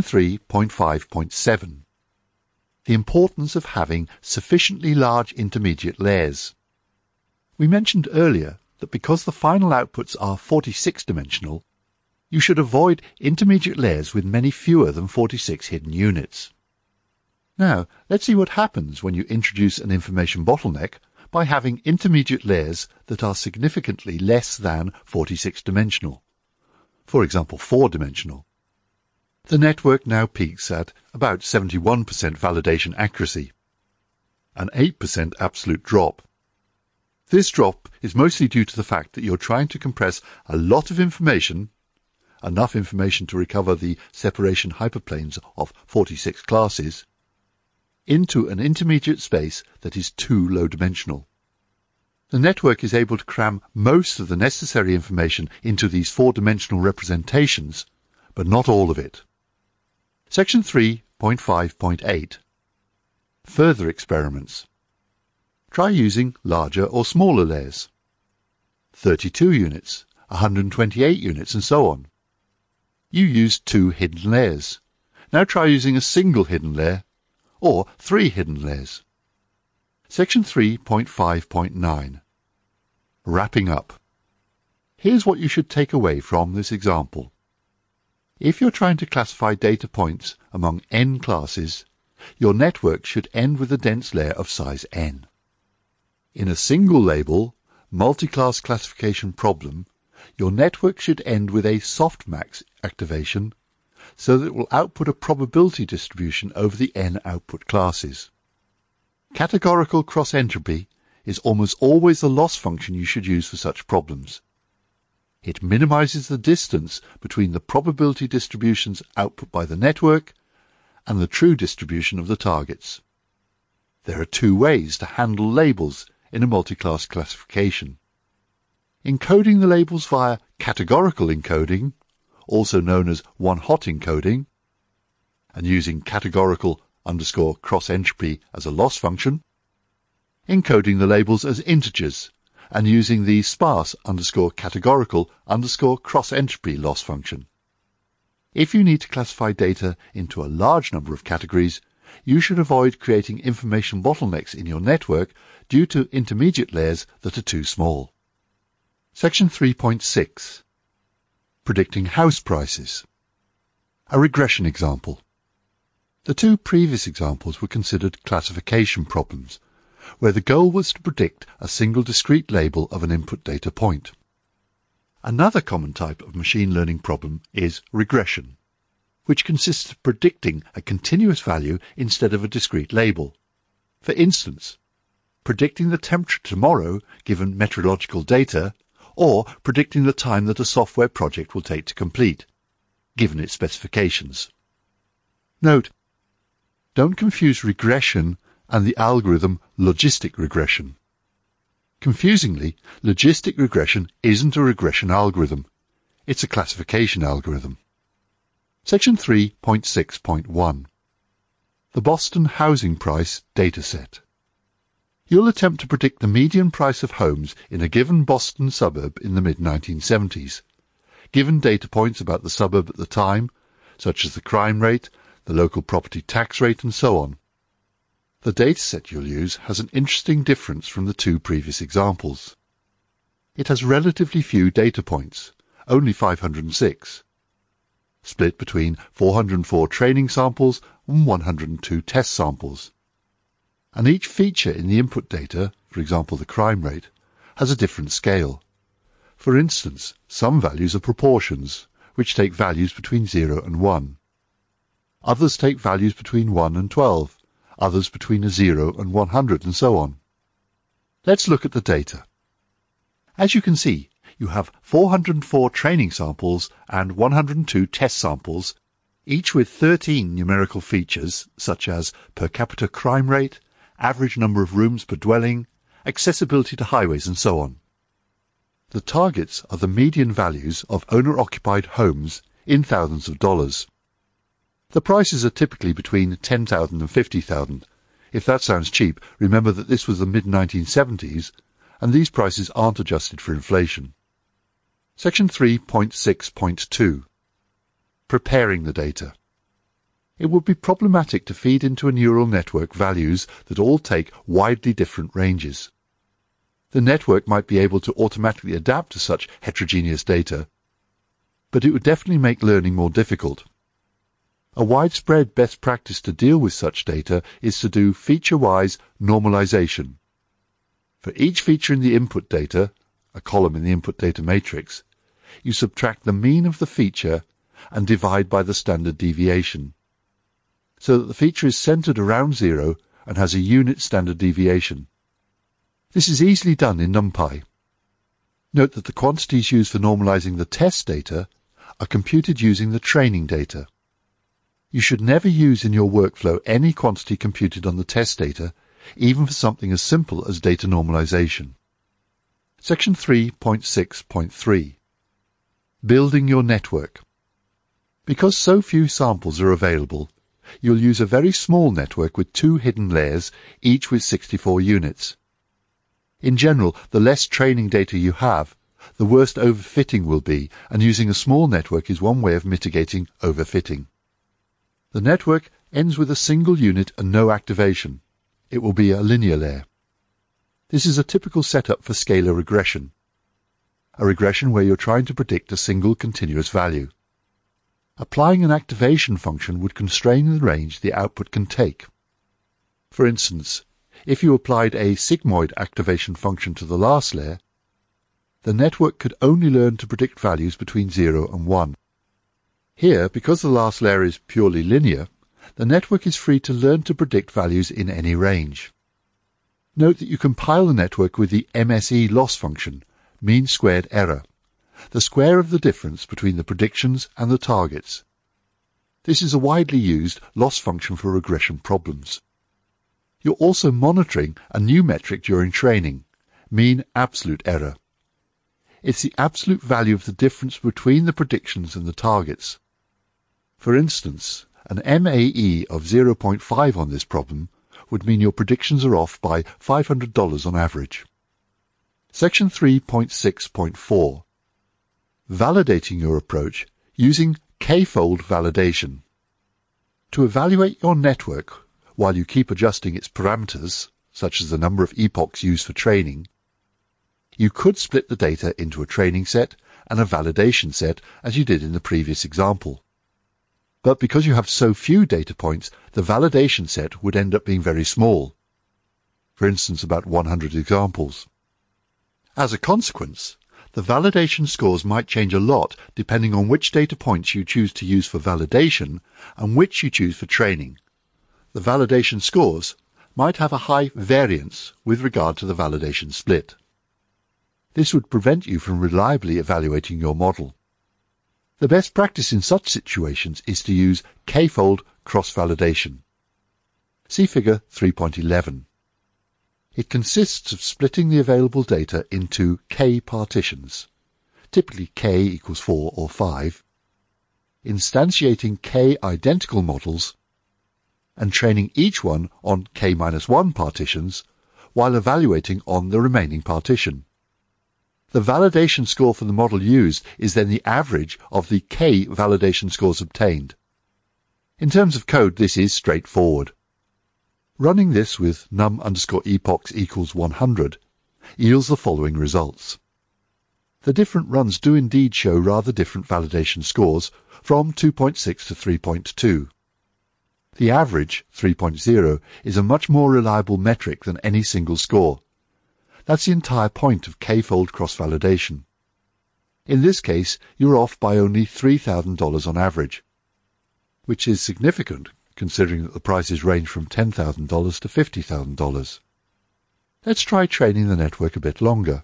3.5.7. The importance of having sufficiently large intermediate layers. We mentioned earlier that because the final outputs are 46-dimensional, you should avoid intermediate layers with many fewer than 46 hidden units. Now, let's see what happens when you introduce an information bottleneck by having intermediate layers that are significantly less than 46-dimensional. For example, 4-dimensional. The network now peaks at about 71% validation accuracy, an 8% absolute drop. This drop is mostly due to the fact that you're trying to compress a lot of information, enough information to recover the separation hyperplanes of 46 classes, into an intermediate space that is too low-dimensional. The network is able to cram most of the necessary information into these four-dimensional representations, but not all of it. Section 3.5.8. Further experiments. Try using larger or smaller layers. 32 units, 128 units, and so on. You used 2 hidden layers. Now try using a single hidden layer, or 3 hidden layers. Section 3.5.9. Wrapping up. Here's what you should take away from this example. If you're trying to classify data points among n classes, your network should end with a dense layer of size n. In a single label, multi-class classification problem, your network should end with a softmax activation so that it will output a probability distribution over the n output classes. Categorical cross-entropy is almost always the loss function you should use for such problems. It minimizes the distance between the probability distributions output by the network and the true distribution of the targets. There are 2 ways to handle labels in a multi-class classification. Encoding the labels via categorical encoding, also known as one-hot encoding, and using categorical _ cross entropy as a loss function, encoding the labels as integers and using the sparse _ categorical _ cross entropy loss function. If you need to classify data into a large number of categories, you should avoid creating information bottlenecks in your network due to intermediate layers that are too small. Section 3.6. Predicting house prices. A regression example. The 2 previous examples were considered classification problems, where the goal was to predict a single discrete label of an input data point. Another common type of machine learning problem is regression, which consists of predicting a continuous value instead of a discrete label. For instance, predicting the temperature tomorrow given meteorological data, or predicting the time that a software project will take to complete, given its specifications. Note, don't confuse regression and the algorithm logistic regression. Confusingly, logistic regression isn't a regression algorithm. It's a classification algorithm. Section 3.6.1. The Boston Housing Price Dataset. You'll attempt to predict the median price of homes in a given Boston suburb in the mid-1970s, given data points about the suburb at the time, such as the crime rate, the local property tax rate, and so on. The dataset you'll use has an interesting difference from the 2 previous examples. It has relatively few data points, only 506, split between 404 training samples and 102 test samples. And each feature in the input data, for example the crime rate, has a different scale. For instance, some values are proportions, which take values between 0 and 1. Others take values between 1 and 12, others between 0 and 100, and so on. Let's look at the data. As you can see, you have 404 training samples and 102 test samples, each with 13 numerical features such as per capita crime rate, average number of rooms per dwelling, accessibility to highways, and so on. The targets are the median values of owner-occupied homes in thousands of dollars. The prices are typically between $10,000 and $50,000. If that sounds cheap, remember that this was the mid-1970s, and these prices aren't adjusted for inflation. Section 3.6.2. Preparing the data. It would be problematic to feed into a neural network values that all take widely different ranges. The network might be able to automatically adapt to such heterogeneous data, but it would definitely make learning more difficult. A widespread best practice to deal with such data is to do feature-wise normalization. For each feature in the input data, a column in the input data matrix, you subtract the mean of the feature and divide by the standard deviation, so that the feature is centered around 0 and has a unit standard deviation. This is easily done in NumPy. Note that the quantities used for normalizing the test data are computed using the training data. You should never use in your workflow any quantity computed on the test data, even for something as simple as data normalization. Section 3.6.3 Building your network. Because so few samples are available, you'll use a very small network with 2 hidden layers, each with 64 units. In general, the less training data you have, the worse overfitting will be, and using a small network is one way of mitigating overfitting. The network ends with a single unit and no activation. It will be a linear layer. This is a typical setup for scalar regression, a regression where you're trying to predict a single continuous value. Applying an activation function would constrain the range the output can take. For instance, if you applied a sigmoid activation function to the last layer, the network could only learn to predict values between 0 and 1. Here, because the last layer is purely linear, the network is free to learn to predict values in any range. Note that you compile the network with the MSE loss function, mean squared error, the square of the difference between the predictions and the targets. This is a widely used loss function for regression problems. You're also monitoring a new metric during training, mean absolute error. It's the absolute value of the difference between the predictions and the targets. For instance, an MAE of 0.5 on this problem would mean your predictions are off by $500 on average. Section 3.6.4 Validating your approach using k-fold validation. To evaluate your network while you keep adjusting its parameters, such as the number of epochs used for training, you could split the data into a training set and a validation set as you did in the previous example. But because you have so few data points, the validation set would end up being very small, for instance about 100 examples. As a consequence, the validation scores might change a lot depending on which data points you choose to use for validation and which you choose for training. The validation scores might have a high variance with regard to the validation split. This would prevent you from reliably evaluating your model. The best practice in such situations is to use k-fold cross-validation. See figure 3.11. It consists of splitting the available data into k partitions, typically k equals 4 or 5, instantiating k identical models, and training each one on k-1 partitions while evaluating on the remaining partition. The validation score for the model used is then the average of the k validation scores obtained. In terms of code, this is straightforward. Running this with num_epochs equals 100 yields the following results. The different runs do indeed show rather different validation scores from 2.6 to 3.2. The average, 3.0, is a much more reliable metric than any single score. That's the entire point of k-fold cross-validation. In this case, you're off by only $3,000 on average, which is significant considering that the prices range from $10,000 to $50,000. Let's try training the network a bit longer,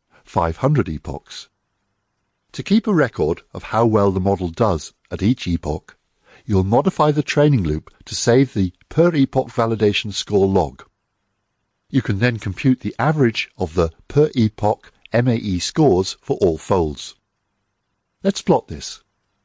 500 epochs. To keep a record of how well the model does at each epoch, you'll modify the training loop to save the per epoch validation score log. You can then compute the average of the per epoch MAE scores for all folds. Let's plot this.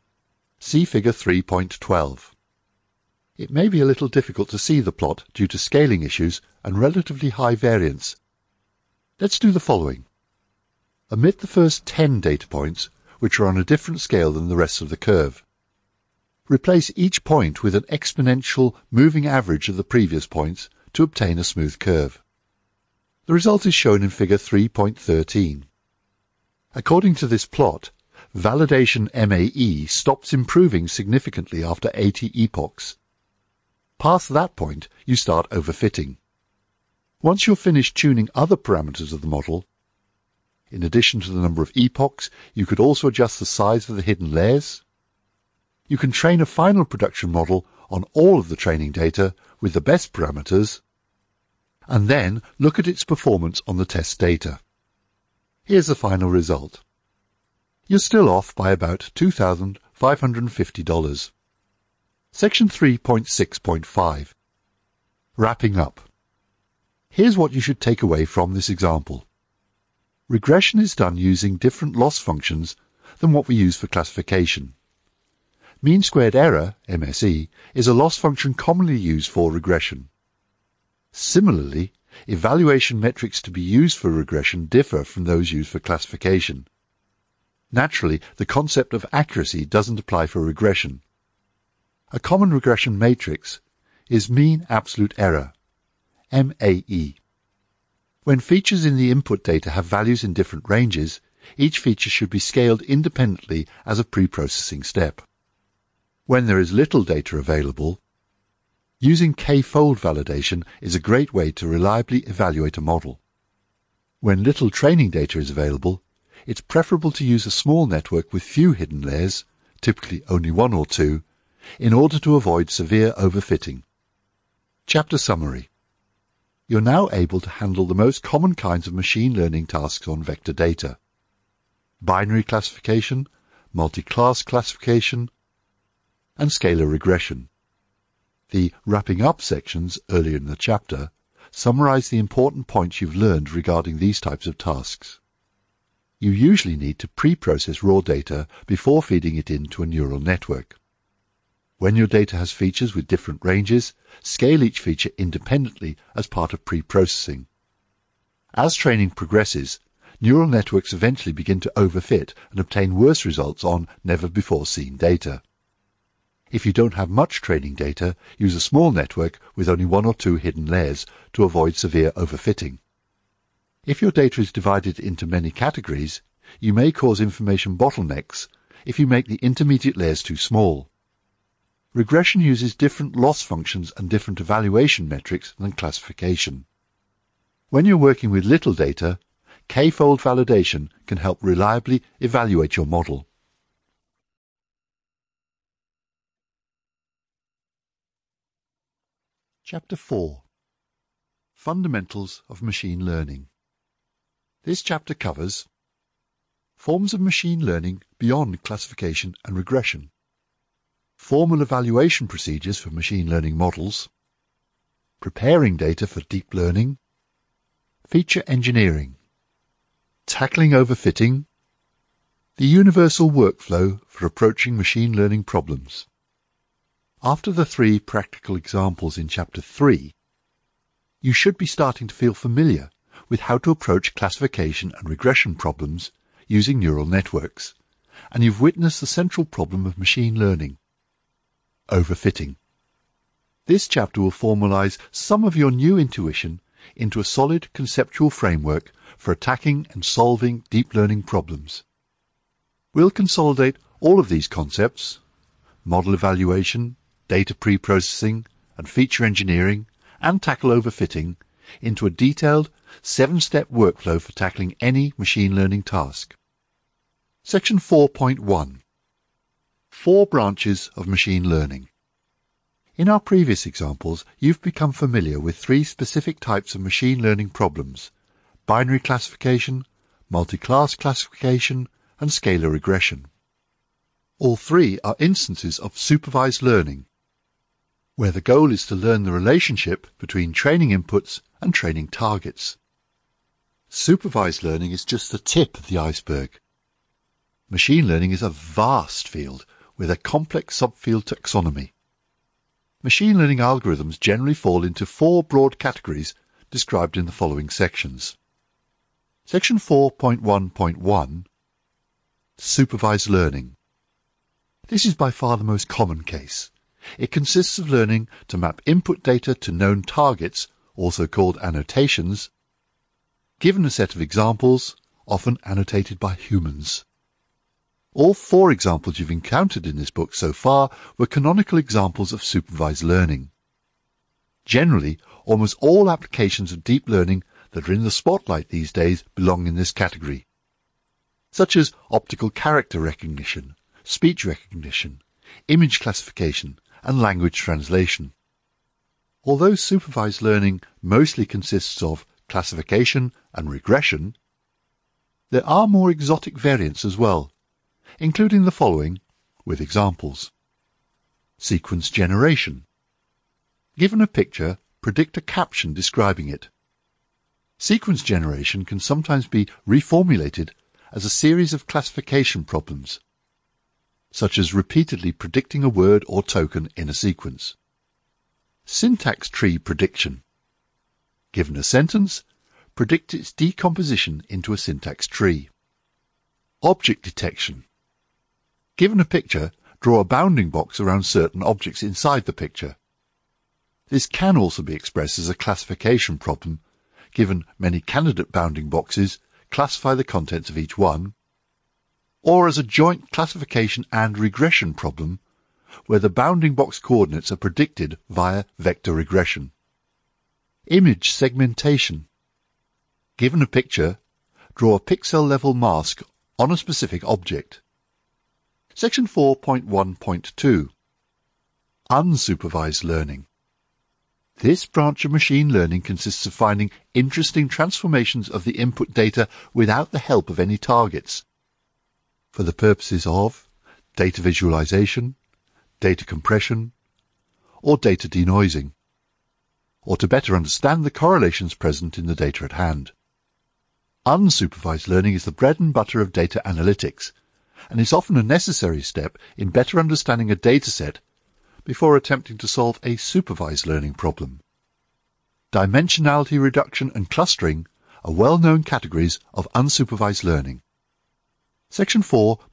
See figure 3.12. It may be a little difficult to see the plot due to scaling issues and relatively high variance. Let's do the following. Omit the first 10 data points, which are on a different scale than the rest of the curve. Replace each point with an exponential moving average of the previous points to obtain a smooth curve. The result is shown in figure 3.13. According to this plot, validation MAE stops improving significantly after 80 epochs. Past that point, you start overfitting. Once you're finished tuning other parameters of the model, in addition to the number of epochs, you could also adjust the size of the hidden layers. You can train a final production model on all of the training data with the best parameters, and then look at its performance on the test data. Here's the final result. You're still off by about $2,550. Section 3.6.5. Wrapping up. Here's what you should take away from this example. Regression is done using different loss functions than what we use for classification. Mean squared error, MSE, is a loss function commonly used for regression. Similarly, evaluation metrics to be used for regression differ from those used for classification. Naturally, the concept of accuracy doesn't apply for regression. A common regression matrix is mean absolute error, MAE. When features in the input data have values in different ranges, each feature should be scaled independently as a pre-processing step. When there is little data available, using k-fold validation is a great way to reliably evaluate a model. When little training data is available, it's preferable to use a small network with few hidden layers, typically only one or two, in order to avoid severe overfitting. Chapter summary. You're now able to handle the most common kinds of machine learning tasks on vector data: binary classification, multi-class classification, and scalar regression. The wrapping up sections earlier in the chapter summarize the important points you've learned regarding these types of tasks. You usually need to pre-process raw data before feeding it into a neural network. When your data has features with different ranges, scale each feature independently as part of pre-processing. As training progresses, neural networks eventually begin to overfit and obtain worse results on never-before-seen data. If you don't have much training data, use a small network with only one or two hidden layers to avoid severe overfitting. If your data is divided into many categories, you may cause information bottlenecks if you make the intermediate layers too small. Regression uses different loss functions and different evaluation metrics than classification. When you're working with little data, k-fold validation can help reliably evaluate your model. Chapter 4. Fundamentals of Machine Learning. This chapter covers forms of machine learning beyond classification and regression, formal evaluation procedures for machine learning models, preparing data for deep learning, feature engineering, tackling overfitting, the universal workflow for approaching machine learning problems. After the 3 practical examples in Chapter 3, you should be starting to feel familiar with how to approach classification and regression problems using neural networks, and you've witnessed the central problem of machine learning: overfitting. This chapter will formalize some of your new intuition into a solid conceptual framework for attacking and solving deep learning problems. We'll consolidate all of these concepts: model evaluation, data pre-processing, and feature engineering, and tackle overfitting into a detailed 7-step workflow for tackling any machine learning task. Section 4.1. 4 branches of machine learning. In our previous examples, you've become familiar with 3 specific types of machine learning problems: binary classification, multi-class classification, and scalar regression. All 3 are instances of supervised learning, where the goal is to learn the relationship between training inputs and training targets. Supervised learning is just the tip of the iceberg. Machine learning is a vast field with a complex subfield taxonomy. Machine learning algorithms generally fall into 4 broad categories described in the following sections. Section 4.1.1. Supervised learning. This is by far the most common case. It consists of learning to map input data to known targets, also called annotations, given a set of examples, often annotated by humans. All 4 examples you've encountered in this book so far were canonical examples of supervised learning. Generally, almost all applications of deep learning that are in the spotlight these days belong in this category, such as optical character recognition, speech recognition, image classification, and language translation. Although supervised learning mostly consists of classification and regression, there are more exotic variants as well, including the following, with examples. Sequence generation. Given a picture, predict a caption describing it. Sequence generation can sometimes be reformulated as a series of classification problems, such as repeatedly predicting a word or token in a sequence. Syntax tree prediction. Given a sentence, predict its decomposition into a syntax tree. Object detection. Given a picture, draw a bounding box around certain objects inside the picture. This can also be expressed as a classification problem. Given many candidate bounding boxes, classify the contents of each one, or as a joint classification and regression problem, where the bounding box coordinates are predicted via vector regression. Image segmentation. Given a picture, draw a pixel-level mask on a specific object. Section 4.1.2. Unsupervised learning. This branch of machine learning consists of finding interesting transformations of the input data without the help of any targets, for the purposes of data visualization, data compression, or data denoising, or to better understand the correlations present in the data at hand. Unsupervised learning is the bread and butter of data analytics, and is often a necessary step in better understanding a dataset before attempting to solve a supervised learning problem. Dimensionality reduction and clustering are well-known categories of unsupervised learning. Section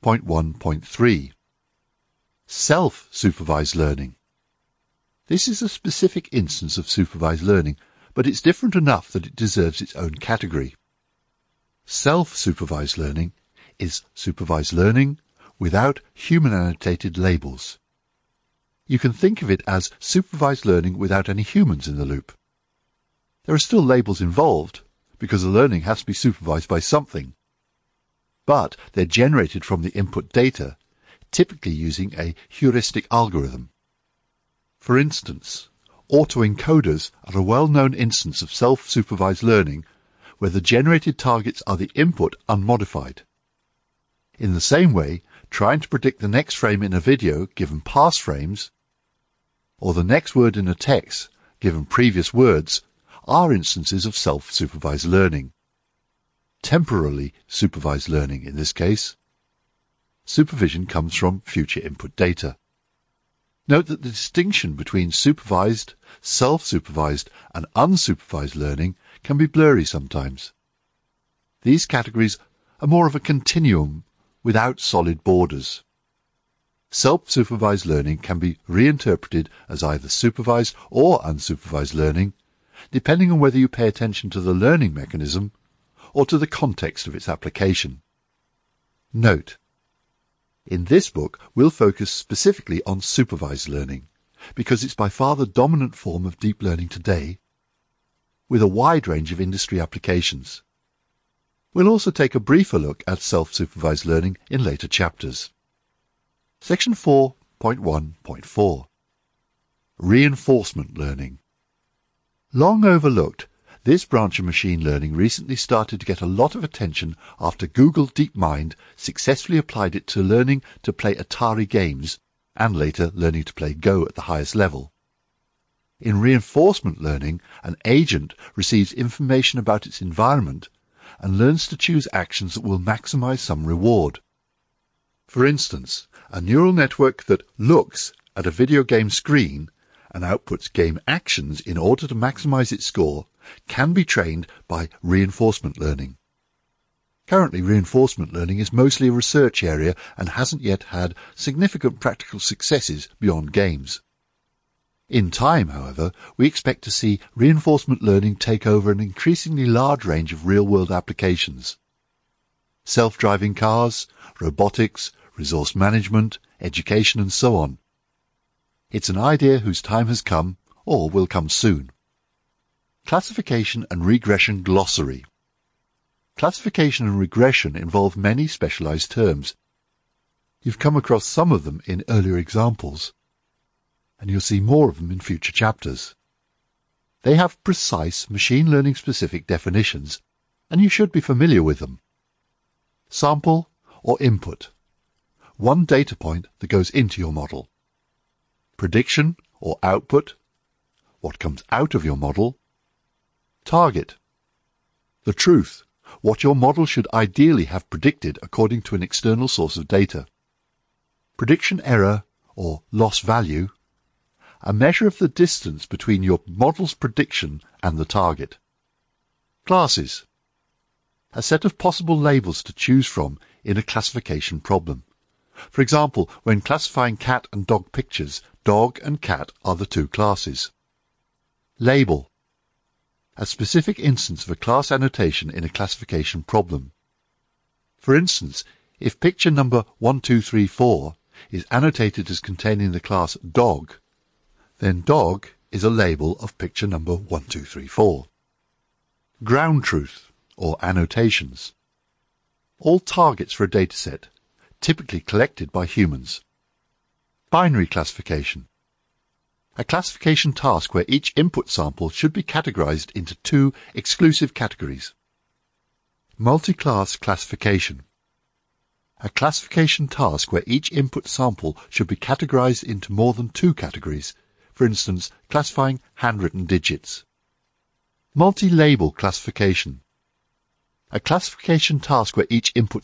4.1.3. Self-supervised learning. This is a specific instance of supervised learning, but it's different enough that it deserves its own category. Self-supervised learning is supervised learning without human-annotated labels. You can think of it as supervised learning without any humans in the loop. There are still labels involved, because the learning has to be supervised by something. But they're generated from the input data, typically using a heuristic algorithm. For instance, autoencoders are a well-known instance of self-supervised learning where the generated targets are the input unmodified. In the same way, trying to predict the next frame in a video given past frames, or the next word in a text given previous words, are instances of self-supervised learning. Temporally supervised learning in this case. Supervision comes from future input data. Note that the distinction between supervised, self-supervised and unsupervised learning can be blurry sometimes. These categories are more of a continuum without solid borders. Self-supervised learning can be reinterpreted as either supervised or unsupervised learning, depending on whether you pay attention to the learning mechanism or to the context of its application. Note: in this book we'll focus specifically on supervised learning, because it's by far the dominant form of deep learning today, with a wide range of industry applications. We'll also take a briefer look at self-supervised learning in later chapters. Section 4.1.4. Reinforcement learning. Long overlooked, this branch of machine learning recently started to get a lot of attention after Google DeepMind successfully applied it to learning to play Atari games and later learning to play Go at the highest level. In reinforcement learning, an agent receives information about its environment and learns to choose actions that will maximize some reward. For instance, a neural network that looks at a video game screen and outputs game actions in order to maximize its score can be trained by reinforcement learning. Currently, reinforcement learning is mostly a research area and hasn't yet had significant practical successes beyond games. In time, however, we expect to see reinforcement learning take over an increasingly large range of real-world applications. Self-driving cars, robotics, resource management, education, and so on. It's an idea whose time has come, or will come soon. Classification and regression glossary. Classification and regression involve many specialized terms. You've come across some of them in earlier examples, and you'll see more of them in future chapters. They have precise machine learning specific definitions, and you should be familiar with them. Sample or input. One data point that goes into your model. Prediction or output. What comes out of your model. Target. The truth, what your model should ideally have predicted according to an external source of data. Prediction error, or loss value, a measure of the distance between your model's prediction and the target. Classes, a set of possible labels to choose from in a classification problem. For example, when classifying cat and dog pictures, dog and cat are the two classes. Label, a specific instance of a class annotation in a classification problem. For instance, if picture number 1234 is annotated as containing the class dog, then dog is a label of picture number 1234. Ground truth, or annotations. All targets for a dataset, typically collected by humans. Binary classification, a classification task where each input sample should be categorized into two exclusive categories. Multi-class classification, a classification task where each input sample should be categorized into more than two categories, for instance, classifying handwritten digits. Multi-label classification, a classification task where each input